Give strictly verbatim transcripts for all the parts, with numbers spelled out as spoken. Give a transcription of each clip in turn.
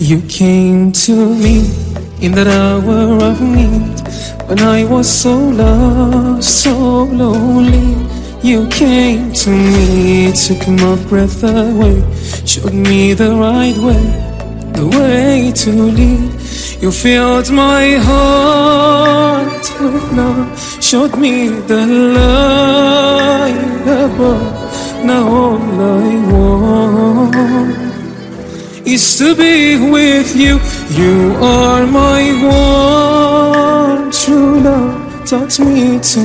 You came to me in that hour of need, when I was so lost, so lonely. You came to me, took my breath away, showed me the right way, the way to lead. You filled my heart with love, showed me the light above. Now all I want is to be with you. You are my one true love, taught me to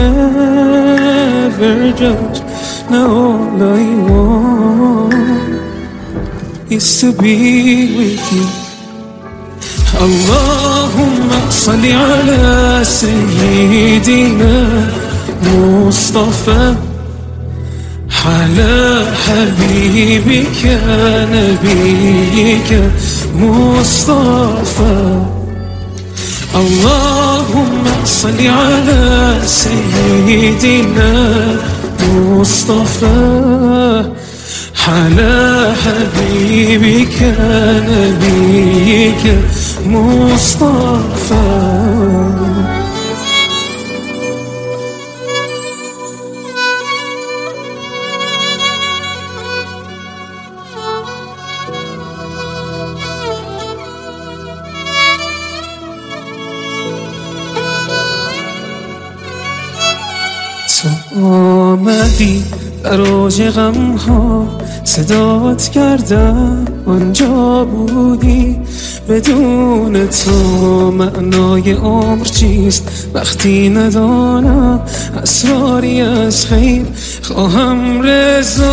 never judge. Now all I want is to be with you. Allahumma salli ala sayyidina Mustafa, ala habibika nabiyika Mustafa. Allahumma salli ala sayyidina Mustafa, ala habibika nabiyika Mustafa. تو آمدی در اوج غم ها، صدات کردم آنجا بودی. بدون تو معنای عمر چیست وقتی ندانم اسراری از خیر. خواهم رضای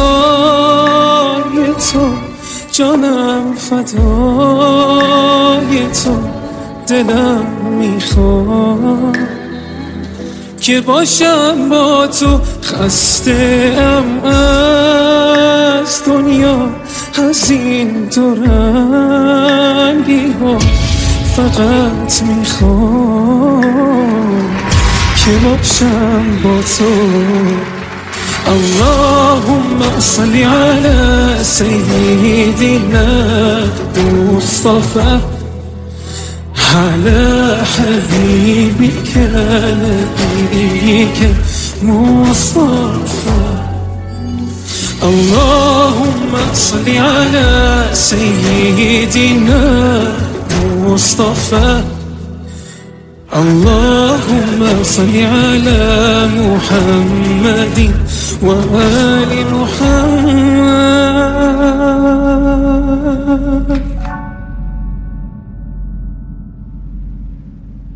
تو، جانم فدای تو، دلم میخواد که باشم با تو. خسته ام از دنیا، از این دو رنگی ها، فقط میخوام که باشم با تو. اللهم صل على سيدنا مصطفى، على حبيبك نبيك مصطفى. اللهم صل على سيدنا مصطفى، اللهم صل على محمد وآل محمد.